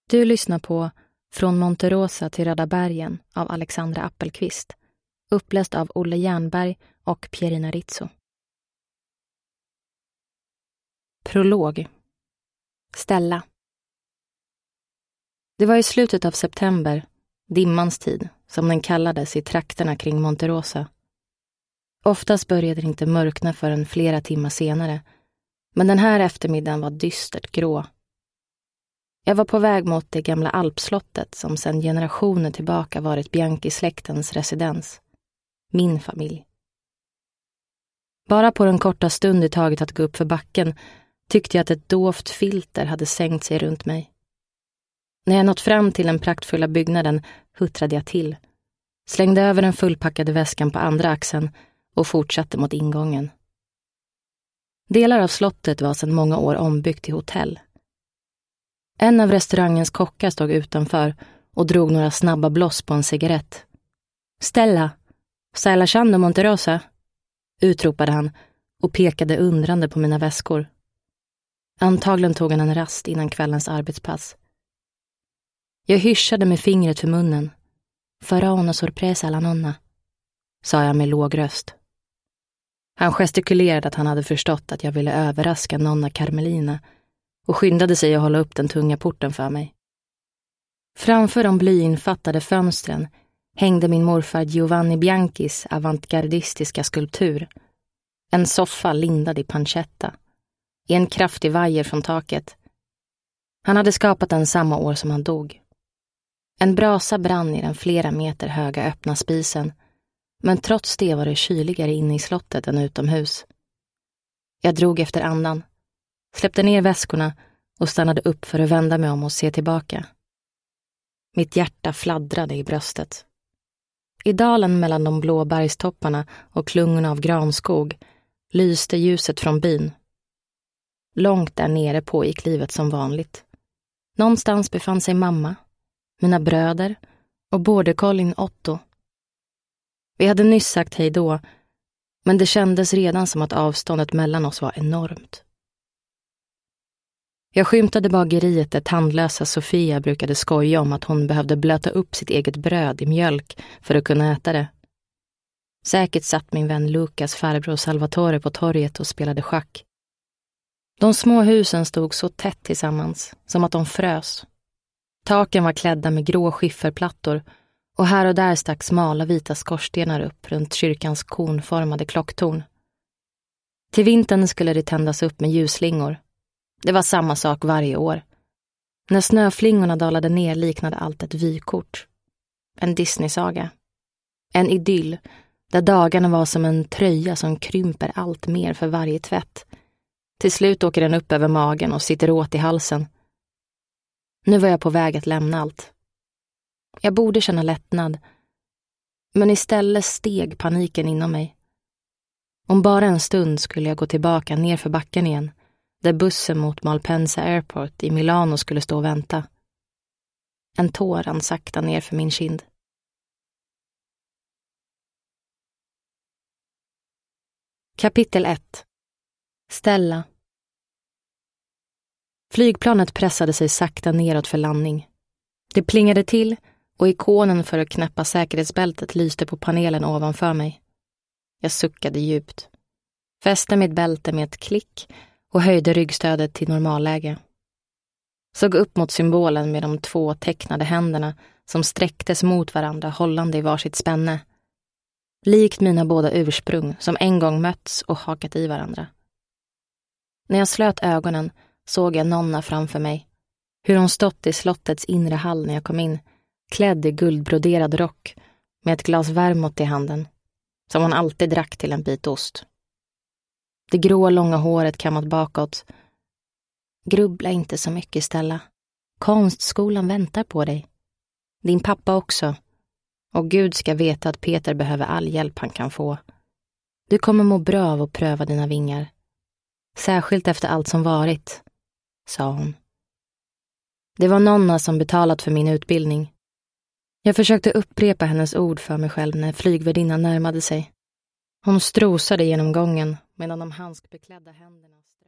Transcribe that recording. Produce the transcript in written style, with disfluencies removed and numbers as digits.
Du lyssnar på Från Monterosa till Röda bergen av Alexandra Appelqvist, uppläst av Olle Jernberg och Pierina Rizzo. Prolog. Stella. Det var i slutet av september, dimmans tid, som den kallades i trakterna kring Monterosa. Oftast började det inte mörkna förrän flera timmar senare, men den här eftermiddagen var dystert grå. Jag var på väg mot det gamla alpslottet som sedan generationer tillbaka varit Bianchi-släktens residens. Min familj. Bara på den korta stund det tagit att gå upp för backen tyckte jag att ett dovt filter hade sänkt sig runt mig. När jag nått fram till den praktfulla byggnaden huttrade jag till, slängde över den fullpackade väskan på andra axeln och fortsatte mot ingången. Delar av slottet var sedan många år ombyggt till hotell. En av restaurangens kockar stod utanför och drog några snabba bloss på en cigarett. Stella, stai lasciando Monterosa? Utropade han och pekade undrande på mina väskor. Antagligen tog han en rast innan kvällens arbetspass. Jag hyschade med fingret för munnen. Farà una sorpresa alla nonna, sa jag med låg röst. Han gestikulerade att han hade förstått att jag ville överraska nonna Carmelina och skyndade sig att hålla upp den tunga porten för mig. Framför de blyinfattade fönstren hängde min morfar Giovanni Bianchis avantgardistiska skulptur. En soffa lindad i pancetta, i en kraftig vajer från taket. Han hade skapat den samma år som han dog. En brasa brann i den flera meter höga öppna spisen, men trots det var det kyligare inne i slottet än utomhus. Jag drog efter andan, släppte ner väskorna och stannade upp för att vända mig om och se tillbaka. Mitt hjärta fladdrade i bröstet. I dalen mellan de blå bergstopparna och klungorna av granskog lyste ljuset från byn. Långt där nere pågick livet som vanligt. Någonstans befann sig mamma, mina bröder och border collien Otto. Vi hade nyss sagt hej då, men det kändes redan som att avståndet mellan oss var enormt. Jag skymtade bageriet där tandlösa Sofia brukade skoja om att hon behövde blöta upp sitt eget bröd i mjölk för att kunna äta det. Säkert satt min vän Lukas farbror Salvatore på torget och spelade schack. De små husen stod så tätt tillsammans, som att de frös. Taken var klädda med grå skifferplattor och här och där stack smala vita skorstenar upp runt kyrkans konformade klocktorn. Till vintern skulle det tändas upp med ljusslingor. Det var samma sak varje år. När snöflingorna dalade ner liknade allt ett vykort. En Disney-saga. En idyll där dagarna var som en tröja som krymper allt mer för varje tvätt. Till slut åker den upp över magen och sitter åt i halsen. Nu var jag på väg att lämna allt. Jag borde känna lättnad, men istället steg paniken inom mig. Om bara en stund skulle jag gå tillbaka ner för backen igen, där bussen mot Malpensa Airport i Milano skulle stå och vänta. En tår rann sakta ner för min kind. Kapitel 1. Stella. Flygplanet pressade sig sakta neråt för landning. Det plingade till och ikonen för att knäppa säkerhetsbältet lyste på panelen ovanför mig. Jag suckade djupt. Fäste mitt bälte med ett klick och höjde ryggstödet till normalläge. Såg upp mot symbolen med de 2 tecknade händerna som sträcktes mot varandra hållande i varsitt spänne. Likt mina båda ursprung som en gång mötts och hakat i varandra. När jag slöt ögonen såg jag nonna framför mig. Hur hon stått i slottets inre hall när jag kom in, klädd i guldbroderad rock med ett glas vermouth i handen, som hon alltid drack till en bit ost. Det grå långa håret kammat bakåt. Grubbla inte så mycket, Stella. Konstskolan väntar på dig. Din pappa också. Och Gud ska veta att Peter behöver all hjälp han kan få. Du kommer må bra av att pröva dina vingar. Särskilt efter allt som varit, sa hon. Det var nonna som betalat för min utbildning. Jag försökte upprepa hennes ord för mig själv när flygvärdinnan närmade sig. Hon strosade genom gången medan de handskbeklädda händerna